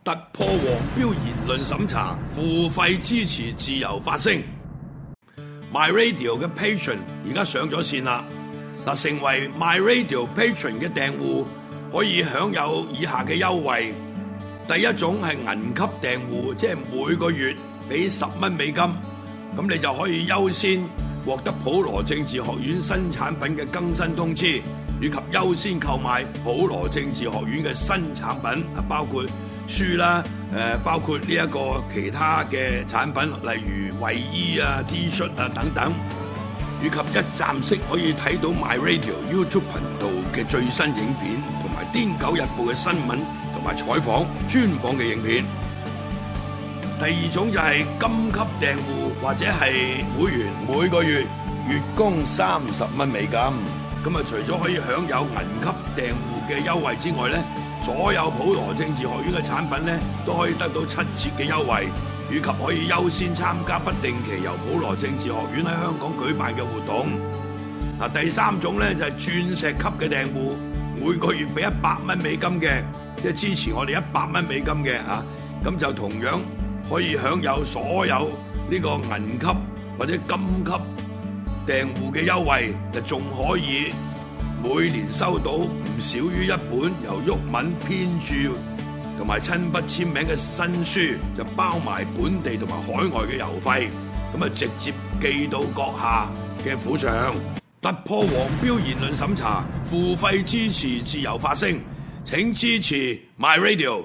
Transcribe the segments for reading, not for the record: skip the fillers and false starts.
突破黃標言論審查，付費支持自由發聲。My Radio 嘅 Patron 而家上咗線啦，嗱，成為 My Radio Patron 嘅訂戶可以享有以下嘅優惠。第一種係銀級訂戶，即係每個月俾10蚊美金，咁你就可以優先獲得普羅政治學院新產品嘅更新通知，以及優先購買普羅政治學院嘅新產品，包括書啦，包括呢一個其他嘅產品，例如衛衣啊、T 恤啊等等，以及一站式可以睇到 My Radio YouTube 頻道嘅最新影片，同埋《癲狗日報》嘅新聞同埋採訪專訪嘅影片。第二種就係金級訂戶或者係會員，每個月月供30蚊美金。咁啊，除咗可以享有銀級訂戶嘅優惠之外咧，所有普羅政治學院嘅產品咧都可以得到7折嘅優惠，以及可以優先參加不定期由普羅政治學院喺香港舉辦嘅活動。嗱，第三種咧就係鑽石級嘅訂戶，每個月俾100蚊美金嘅，即係支持我哋100蚊美金嘅啊，咁就同樣可以享有所有呢個銀級或者金級訂戶嘅優惠，就仲可以每年收到唔少於一本由毓民編著同埋親筆簽名嘅新書，就包埋本地同埋海外嘅郵費，咁啊直接寄到閣下嘅府上。突破黃標言論審查，付費支持自由發聲，請支持 My Radio。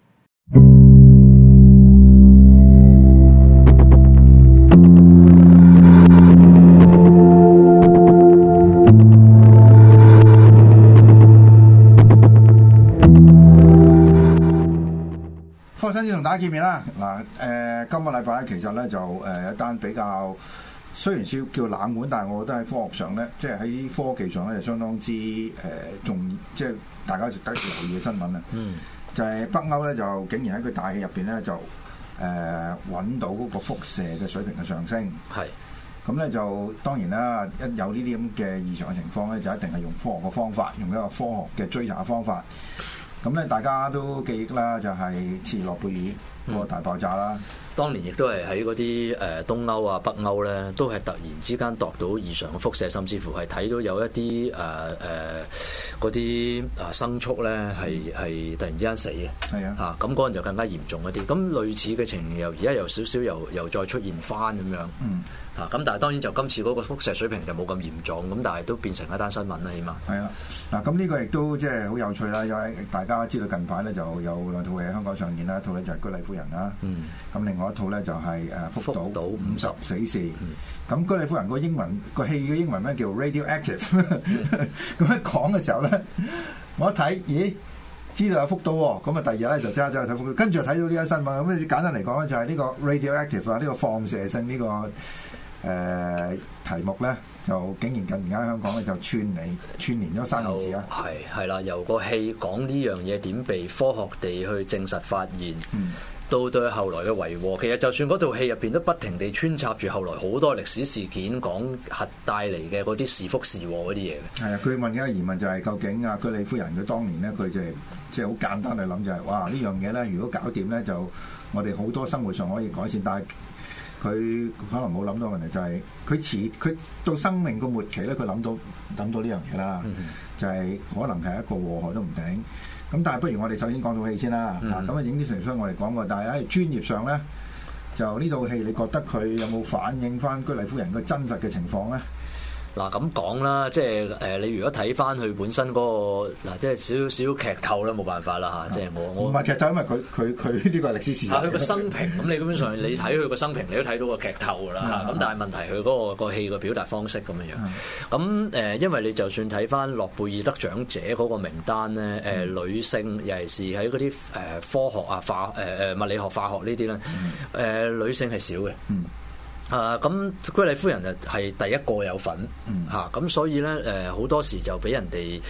新先同大家見面啦。嗱，今個禮拜咧，其實咧就有一單比較雖然叫冷門，但係我覺得喺科學上咧，即係喺科技上咧，就相當之即係大家值得留意嘅新聞啊。就係北歐咧，就竟然喺佢大氣入邊咧，就揾到嗰個輻射嘅水平嘅上升。係。咁咧就當然啦，一有呢啲咁嘅異常嘅情況咧，就一定係用科學嘅方法，用一個科學嘅追查嘅方法。咁咧，大家都記憶啦，就係切爾諾貝爾個大爆炸啦。 當年亦都係喺嗰啲東歐啊、北歐咧，都係突然之間度到異常嘅輻射，甚至乎係睇到有一啲嗰啲牲畜咧係突然之間死嘅。係啊，咁嗰陣就更加嚴重一啲。咁類似嘅情形而家又少少又再出現翻咁樣。咁但係當然就今次嗰個輻射水平就冇咁嚴重，咁但係都變成一單新聞啦，起碼。係啦， 嗱咁呢個亦都即係好有趣啦，因為大家知道近排咧就有2套戲喺香港上演啦，一套咧就係《居里夫人》啦，咁另外一套咧就係福島50死士。咁居里夫人個英文個戲嘅英文名叫 Radioactive，咁一講嘅時候咧，我一睇，咦，知道有福島喎，咁啊第二日咧就即刻走去睇福島，跟住就睇到呢個新聞。咁你簡單嚟講咧，就係呢個 Radioactive 啊，呢個放射性呢個題目咧，就竟然近年喺香港咧就串連咗3件事啊！ 係啦，由個戲講呢樣嘢點被科學地去證實發現，到對後來嘅維和，其實就算嗰套戲入邊都不停地穿插住後來好多歷史事件，講核帶嚟嘅嗰啲是福是禍嗰啲嘢嘅。係啊， 佢問嘅疑問就係究竟啊居里夫人佢當年咧，佢就係即係好簡單去諗就係哇呢樣嘢咧，如果搞掂咧，就我哋好多生活上可以改善，但係佢可能冇諗到問題就係佢到生命個末期咧，佢諗到呢樣嘢啦，就係可能係一個禍害都唔定。咁但係不如我哋首先講套戲先啦。咁啊影啲成雙我哋講過，但係喺專業上咧，就呢套戲你覺得佢有冇反映翻居里夫人個真實嘅情況咧？ 嗱咁講啦，即係你如果睇翻佢本身嗰個嗱，即係少少劇透啦，冇辦法啦嚇。即係我唔係劇透，因為佢呢個係歷史事實。 佢個生平咁，你基本上你睇佢個生平，你都睇到個劇透㗎啦。咁但係問題佢嗰個戲個表達方式咁樣樣。咁因為你就算睇翻諾貝爾得獎者嗰個名單咧，女性尤其是喺嗰啲科學啊、物理學、化學呢啲咧，女性係少嘅。咁居里夫人就係第一個有份嚇，咁所以咧好多時就俾人哋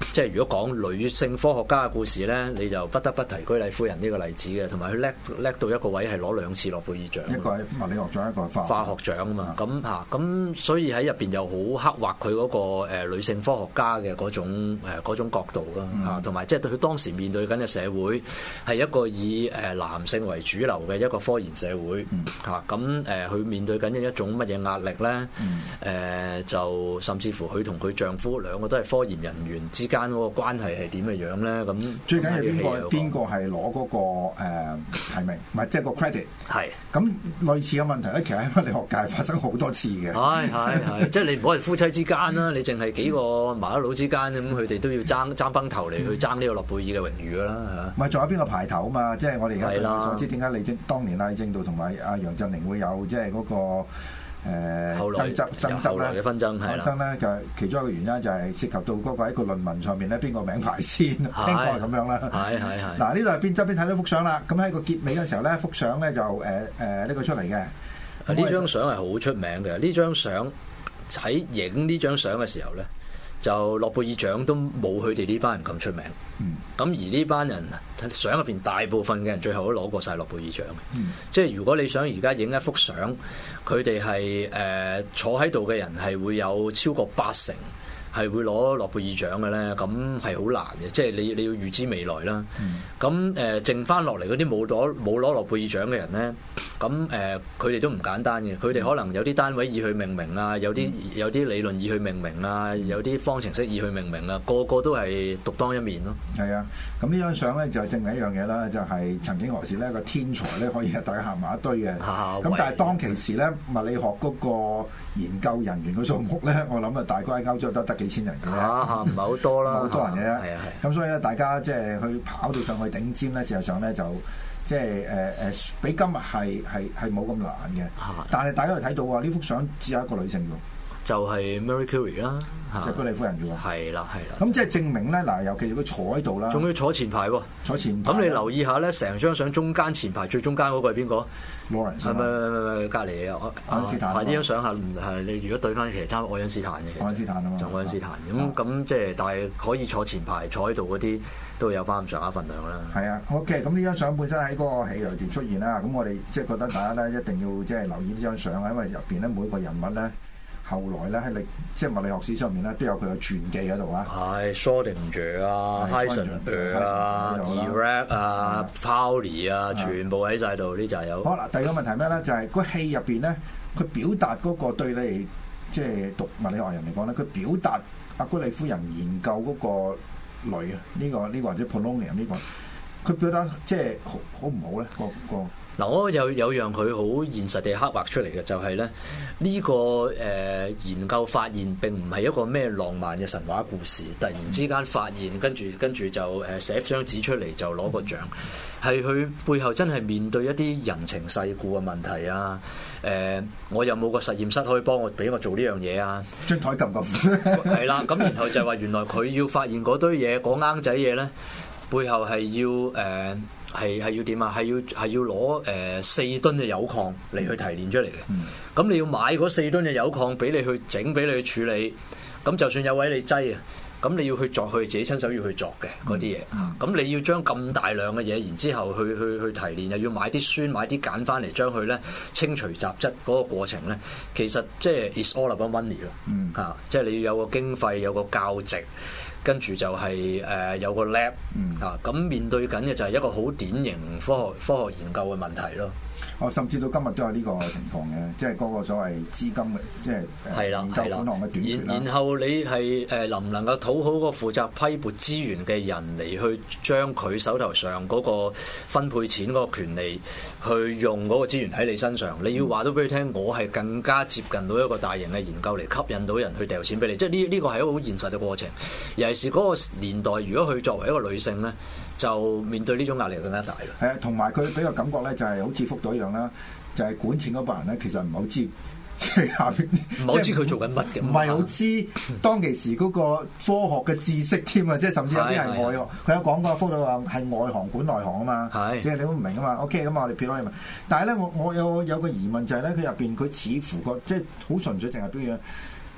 即係如果講女性科學家嘅故事咧，你就不得不提居里夫人呢個例子嘅，同埋佢叻到一個位係攞2次諾貝爾獎， 一個係物理學獎，一個係化學獎啊嘛。咁所以喺入邊又好刻畫佢嗰個女性科學家嘅嗰種角度啦，同埋即係佢當時面對緊嘅社會係一個以男性為主流嘅一個科研社會嚇，咁佢面對緊嘅一種乜嘢壓力咧？就甚至乎佢同佢丈夫兩個都係科研人員之間嗰個關係係點嘅樣咧？咁最緊要邊個係攞嗰個提名，唔係即係個 credit。係咁類似嘅問題咧，其實喺物理學界發生好多次嘅。 係，即係你唔好係夫妻之間啦，你淨係幾個麻甩佬之間咁，佢哋都要爭崩頭嚟去爭呢個諾貝爾嘅榮譽啦嚇。 唔係仲有邊個排頭啊嘛？即係我哋而家所知點解李政當年李政道同埋阿楊振寧會有即係嗰個。爭執咧嘅紛爭係啦， 紛爭咧就係其中一個原因就係涉及到嗰個喺個論文上面咧邊個名排先，聽講係咁樣啦。係。嗱呢度係邊側邊睇到幅相啦，咁喺個結尾嘅時候咧，幅相咧就呢個出嚟嘅。 呢張相係好出名嘅，呢張相喺影呢張相嘅時候咧，就諾貝爾獎都冇佢哋呢班人咁出名。咁而呢班人相入邊大部分嘅人最後都攞過晒諾貝爾獎嘅。即係如果你想而家影一幅相，佢哋係坐喺度嘅人係會有超過80%係會攞諾貝爾獎嘅咧，咁係好難嘅。即係你要預知未來啦。咁剩翻落嚟嗰啲冇攞諾貝爾獎嘅人咧，咁佢哋都唔簡單嘅。佢哋可能有啲單位以去命名啊，有啲理論以去命名啊，有啲方程式以去命名啊，個個都係獨當一面咯。 係啊，咁呢張相咧就證明一樣嘢啦，就係曾經何時咧個天才咧可以大家行埋一堆嘅。咁但係當其時咧物理學嗰個研究人員嘅數目咧，我諗大概喺歐洲得幾千人嘅啫， 唔係好多啦， 好多人嘅啫。 係。 咁所以咧，大家即係去跑到上去頂尖咧，事實上咧就即係比今日係冇咁難嘅。但係大家又睇到話呢幅相只有一個女性喎， 就係 Marie Curie 啦， 就居里夫人啫喎。 係啦。 咁即係證明咧嗱，尤其是佢坐喺度啦， 仲要坐前排喎，坐前排。咁你留意下咧，成張相中間前排最中間嗰個係邊個？Lawrence 係咪隔離愛因斯坦？呢張相係你如果對翻其實差愛因斯坦嘅，愛因斯坦啊嘛，就愛因斯坦咁即係，但係可以坐前排坐喺度嗰啲都有翻咁上下份量啦。係啊 ，OK，咁呢張相本身喺嗰個戲裏邊出現啦，咁我哋即係覺得大家咧一定要即係留意呢張相啊，因為入邊咧每個人物咧。後來咧喺即係物理學史上面咧都有佢嘅傳記喺度啊， 係 Schrödinger 啊、Heisenberg 啊、Dirac 啊、Pauli 啊，全部喺晒度，呢就係有。 好啦，第二個問題咩咧？就係個戲入邊咧，佢表達嗰個對你即係讀物理學人嚟講咧，佢表達阿居里夫人研究嗰個鋁啊，呢個或者 polonium 呢個，佢表達即係好唔好咧？個嗱，我有樣佢好現實地刻畫出嚟嘅，就係咧呢個研究發現並唔係一個咩浪漫嘅神話故事，突然之間發現，跟住就寫張紙出嚟就攞個獎，係佢背後真係面對一啲人情世故嘅問題啊！我有冇個實驗室可以幫我俾我做呢樣嘢啊？ 張台撳撳係啦，咁然後就係話原來佢要發現嗰堆嘢嗰罌仔嘢咧，背後係要係要點啊？係要攞4噸嘅鈾礦嚟去提煉出嚟嘅。咁你要買嗰4噸嘅鈾礦俾你去整，俾你去處理。咁就算有位你擠啊，咁你要去鑿，佢自己親手要去鑿嘅嗰啲嘢。咁你要將咁大量嘅嘢，然之後去提煉，又要買啲酸、買啲鹼翻嚟，將佢咧清除雜質嗰個過程咧，其實即係 it's all about money 咯。即係你要有個經費，有個教值。跟住就係有個 lab 咁面對緊嘅就係一個好典型科學研究嘅問題咯。 甚至到今日都有呢個情況嘅，即係嗰個所謂資金嘅，即係研究款項嘅短缺啦。然後你係能唔能夠討好個負責批撥資源嘅人嚟去將佢手頭上嗰個分配錢嗰個權利去用嗰個資源喺你身上？你要話都俾佢聽，我係更加接近到一個大型嘅研究嚟吸引到人去掉錢俾你。即係呢個係一個好現實嘅過程。尤其是嗰個年代，如果佢作為一個女性咧，就面對呢種壓力更加大咯。 係啊，同埋佢俾個感覺咧，就係好似福島一樣啦，就係管錢嗰班人咧，其實唔係好知，即係下邊唔係好知佢做緊乜嘅， 唔係好知當其時嗰個科學嘅知識添啊！即係甚至有啲係外行，佢有講過福島話係外行管內行啊嘛，即係你都唔明啊嘛。OK，咁我哋撇開佢問，但係咧我有個疑問就係咧，佢入邊佢似乎個即係好純粹淨係表現。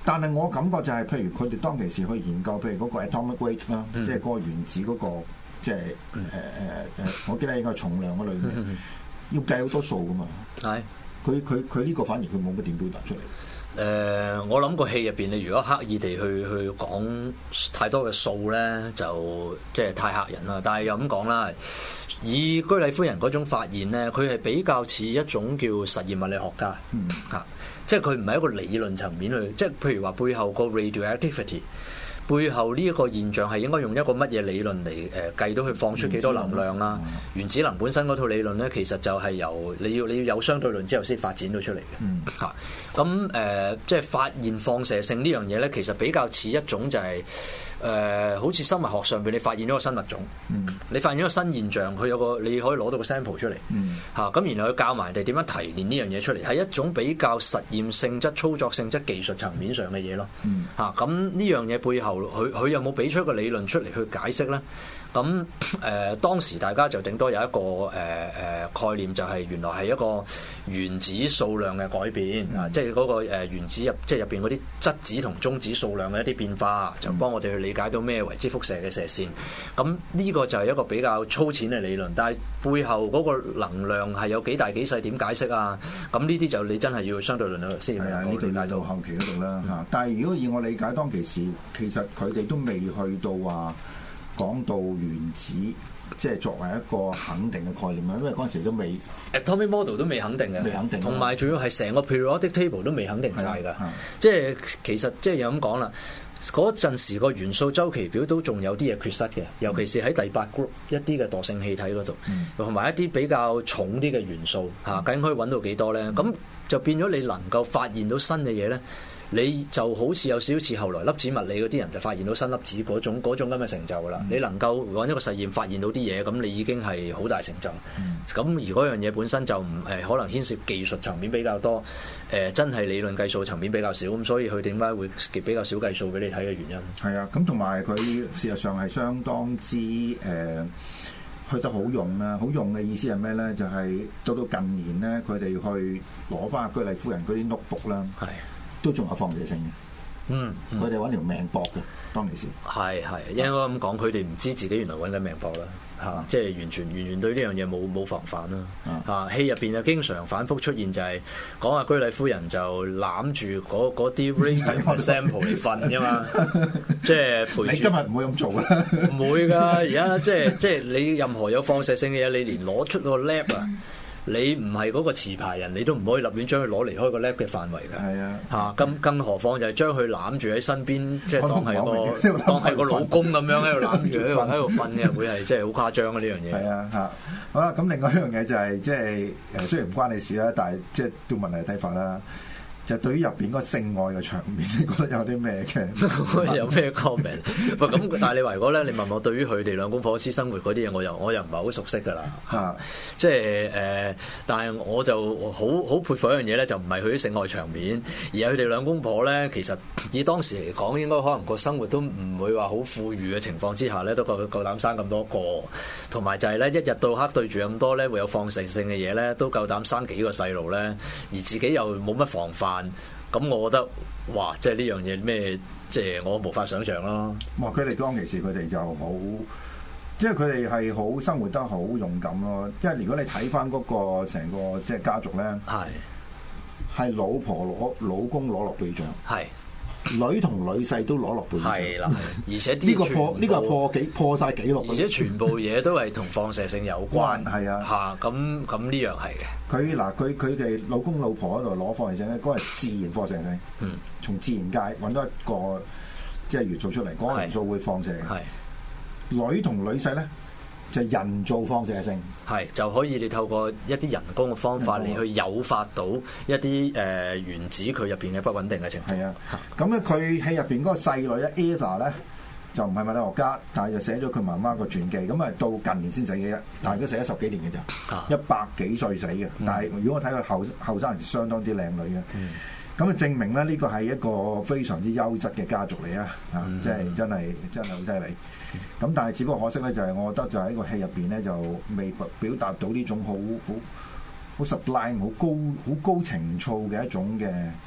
但係我感覺就係、是，譬如佢哋當其時去研究，譬如嗰個 atomic weight 啦，即係嗰個原子嗰、那個，即係我記得應該係重量嗰類嘅，要計好多數噶嘛。係，佢呢個反而佢冇乜點表達出嚟。 我諗個戲入邊，你如果刻意地去講太多嘅數咧，就即係太嚇人啦。但係又咁講啦，以居里夫人嗰種發現咧，佢係比較似一種叫實驗物理學家，即係佢唔係一個理論層面去，即係譬如話背後個 radioactivity。背後呢一個現象係應該用一個乜嘢理論嚟計到佢放出幾多能量啦？原子能本身嗰套理論咧，其實就係由你要有相對論之後先發展到出嚟嘅嚇。咁即係發現放射性呢樣嘢咧，其實比較似一種就係、好似生物學上邊你發現咗個新物種，你發現咗個新現象，佢有個你可以攞到個 sample 出嚟嚇，咁然後佢教埋人哋點樣提煉呢樣嘢出嚟，係一種比較實驗性質、操作性質、技術層面上嘅嘢咯嚇。咁呢樣嘢背後佢有冇俾出一個理論出嚟去解釋咧？咁當時大家就頂多有一個概念，就係原來係一個原子數量嘅改變啊，即係嗰個原子即係入邊嗰啲質子同中子數量嘅一啲變化，就幫我哋去理解到咩為之輻射嘅射線。咁呢個就係一個比較粗淺嘅理論，但係背後嗰個能量係有幾大幾細，點解釋啊？咁呢啲就你真係要相對論先係啊，呢度解到後期嗰度啦嚇。但係如果以我理解，當其時其實佢哋都未去到話講到原子，即係作為一個肯定嘅概念啦，因為嗰陣時都未 atomic model 都未肯定嘅， 未肯定， 同埋仲要係成個 periodic table 都未肯定晒㗎。即係其實即係又咁講啦，嗰陣時個元素周期表都仲有啲嘢缺失嘅，尤其是喺第8 group 一啲嘅惰性氣體嗰度，同埋一啲比較重啲嘅元素嚇，究竟可以揾到幾多咧？咁就變咗你能夠發現到新嘅嘢咧。你就好似有少少似後來粒子物理嗰啲人就發現到新粒子嗰種咁嘅成就㗎啦。你能夠揾一個實驗發現到啲嘢，咁你已經係好大成就。咁而嗰樣嘢本身就唔可能牽涉技術層面比較多，真係理論計數層面比較少。咁所以佢點解會比較少計數俾你睇嘅原因？係啊， 咁同埋佢事實上係相當之去得好用啦。好用嘅意思係咩咧？就係到近年咧，佢哋去攞翻居里夫人嗰啲 notebook 啦。都仲有放射性嘅，佢哋揾條命搏嘅，當其時係應該咁講，佢哋唔知自己原來揾緊命搏啦，嚇，即係完全對呢樣嘢冇防範啦，嚇。戲入邊就經常反覆出現就係講話居里夫人就攬住嗰啲 radium sample 嚟瞓啫嘛，即係陪住。 你今日唔會咁做啦， 唔會㗎，而家即係你任何有放射性嘅嘢，你連攞出個 lab 啊。你唔係嗰個持牌人，你都唔可以立亂將佢攞離開個 lab 嘅範圍㗎。係啊，嚇更何況就係將佢攬住喺身邊，即係當係個老公咁樣喺度攬住喺度瞓嘅，會係即係好誇張啊！呢樣嘢係啊嚇。好啦，咁另外一樣嘢就係即係雖然唔關你事啦，但係即係都問你睇法啦。就對於入邊嗰個性愛嘅場面，你覺得有啲咩嘅？ 有咩 comment？ 咁，但係你話如果咧，你問我對於佢哋兩公婆私生活嗰啲嘢，我又唔係好熟悉㗎啦。即係但係我就好佩服一樣嘢咧，就唔係佢啲性愛場面，而係佢哋兩公婆咧，其實以當時嚟講，應該可能個生活都唔會話好富裕嘅情況之下咧，都夠膽生咁多個，同埋就係咧一日到黑對住咁多咧會有放射性嘅嘢咧，都夠膽生幾個細路咧，而自己又冇乜防範。咁我覺得，哇！即係呢樣嘢咩？即係我無法想像咯。 哇！佢哋當其時佢哋就好，即係佢哋係好生活得好勇敢咯。即係如果你睇翻嗰個成個即係家族咧，係老婆老公攞落對象，係女同女婿都攞落對象，係啦。而且呢個破晒紀錄， 而且全部嘢都係同放射性有關，係啊嚇。咁呢樣係嘅。 佢哋老公老婆喺度攞放射性咧，嗰係自然放射性，從自然界揾到一個即係元素出嚟，嗰個元素會放射嘅。女同女婿咧就係人造放射性， 就可以你透過一啲人工嘅方法嚟去誘發到一啲原子佢入邊嘅不穩定嘅情況。係啊， 咁咧佢戲入邊嗰個細女咧 Ada 咧。就唔係物理學家，但係就寫咗佢媽媽個傳記，咁啊到近年先死嘅啫，但係都死咗10幾年嘅咋，100幾歲死嘅。但係如果我睇佢後生時相當之靚女嘅，咁啊證明咧呢個係一個非常之優質嘅家族嚟啊！即係真係好犀利。咁但係只不過可惜咧，就係我覺得就喺個戲入邊咧就未表達到呢種好 sublime 好高情操嘅一種嘅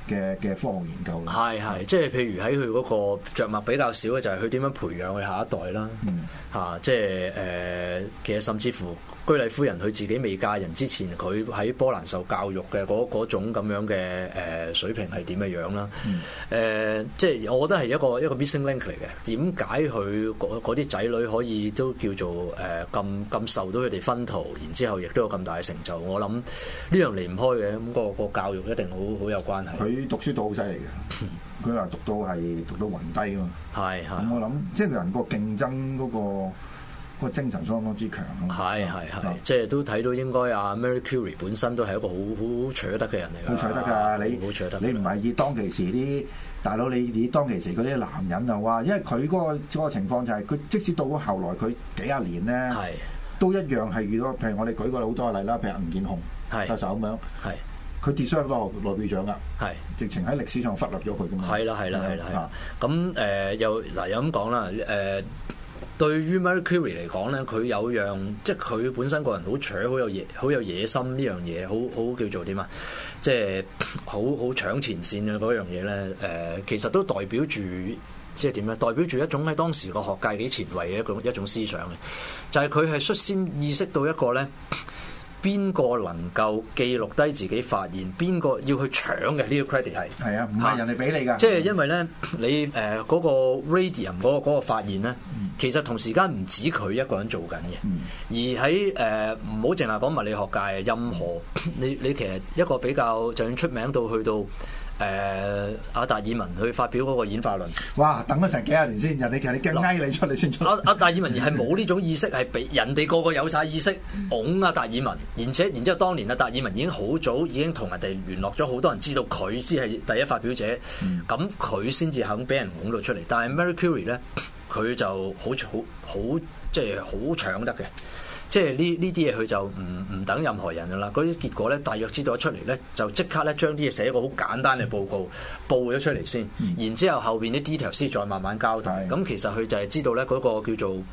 嘅科學研究啦。 係，即係譬如喺佢嗰個著墨比較少嘅就係佢點樣培養佢下一代啦。即係其實甚至乎居里夫人佢自己未嫁人之前，佢喺波蘭受教育嘅嗰種咁樣嘅水平係點嘅樣啦。即係我覺得係一個 missing link 嚟嘅。點解佢嗰啲仔女可以都叫做咁受到佢哋薰陶，然之後亦都有咁大嘅成就？我諗呢樣離唔開嘅，咁個教育一定好有關係。 佢讀書都好犀利嘅。佢話讀到暈低啊嘛，咁我諗即係人個競爭嗰個精神相當之強咯。 係，即係都睇到應該阿 Marie Curie 本身都係一個好取得嘅人嚟㗎。 好取得㗎，你唔係以當其時啲大佬，你以當其時嗰啲男人啊，哇！因為佢嗰個情況就係佢即使到咗後來佢幾廿年咧，都一樣係遇到，譬如我哋舉過好多例啦，譬如吳健雄教授咁樣。佢跌傷咗諾貝爾獎噶，直情喺歷史上忽略咗佢噶嘛。係啦。咁又咁講啦，對於 Marie Curie 嚟講咧，佢有樣即係佢本身個人好搶，好有野心呢樣嘢，好叫做點啊？即係好搶前線嘅嗰樣嘢咧。其實都代表住即係點咧？代表住一種喺當時個學界幾前衛嘅一種思想嘅，就係佢係率先意識到一個咧。邊個能夠記錄低自己發現？邊個要去搶嘅呢個 credit 係啊， 唔係人哋俾你㗎。 即係因為咧，你嗰個 radium 嗰個發現咧，其實同時間唔止佢一個人做緊嘅，而喺唔好淨係講物理學界，任何你其實一個比較就算出名到去到。阿達爾文去發表嗰個演化論， 哇！等咗成幾廿年先，人哋其實你驚翳你出嚟先出。 阿達爾文而係冇呢種意識，係俾人哋個個有晒意識，拱阿達爾文，然之後當年阿達爾文已經好早已經同人哋聯絡咗，好多人知道佢先係第一發表者，咁佢先至肯俾人拱到出嚟。但係 Marie Curie 咧，佢就好即係好搶得嘅。即係呢啲嘢佢就唔等任何人噶啦，嗰啲結果咧大約知道咗出嚟咧，就即刻咧將啲嘢寫一個好簡單嘅報告報咗出嚟先，然之後後邊啲 detail 先再慢慢交代。咁其實佢就係知道咧嗰個叫做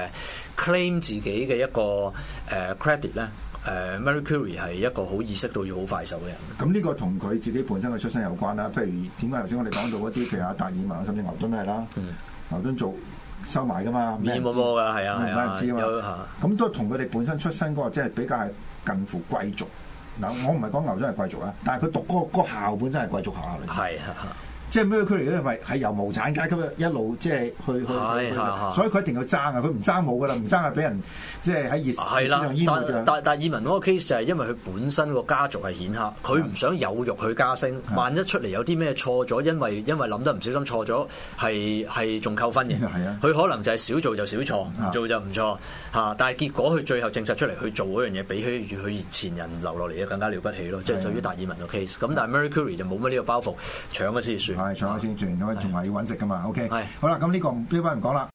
claim 自己嘅一個credit 咧，Marie Curie 係一個好意識到要好快手嘅人。 咁呢個同佢自己本身嘅出身有關啦。譬如點解頭先我哋講到一啲譬如阿達爾文甚至牛頓都係啦，牛頓做。收埋噶嘛， 面冇㗎，係啊， 知嘛。咁都同佢哋本身出身嗰個即係比較係近乎貴族。嗱，我唔係講牛頓係貴族啊，但係佢讀嗰個校本身係貴族學校嚟。係。即係 Marie Curie 咧，係由無產階級一路即係去，所以佢一定要爭啊！佢唔爭冇噶啦，唔爭係俾人即係喺熱市場淹沒嘅。但達爾文嗰個 case 就係因為佢本身個家族係顯赫，佢唔想有辱佢加升。萬一出嚟有啲咩錯咗，因為諗得唔小心錯咗，係仲扣分嘅。佢可能就係少做就少錯，唔做就唔錯嚇。但係結果佢最後證實出嚟，去做嗰樣嘢，比起佢前人留落嚟嘅更加了不起咯。即係對於達爾文個 case。咁但係 Marie Curie 就冇乜呢個包袱，搶咗先算。 係搶咗先算，同埋要揾食噶嘛。OK，好啦，咁呢班唔講啦。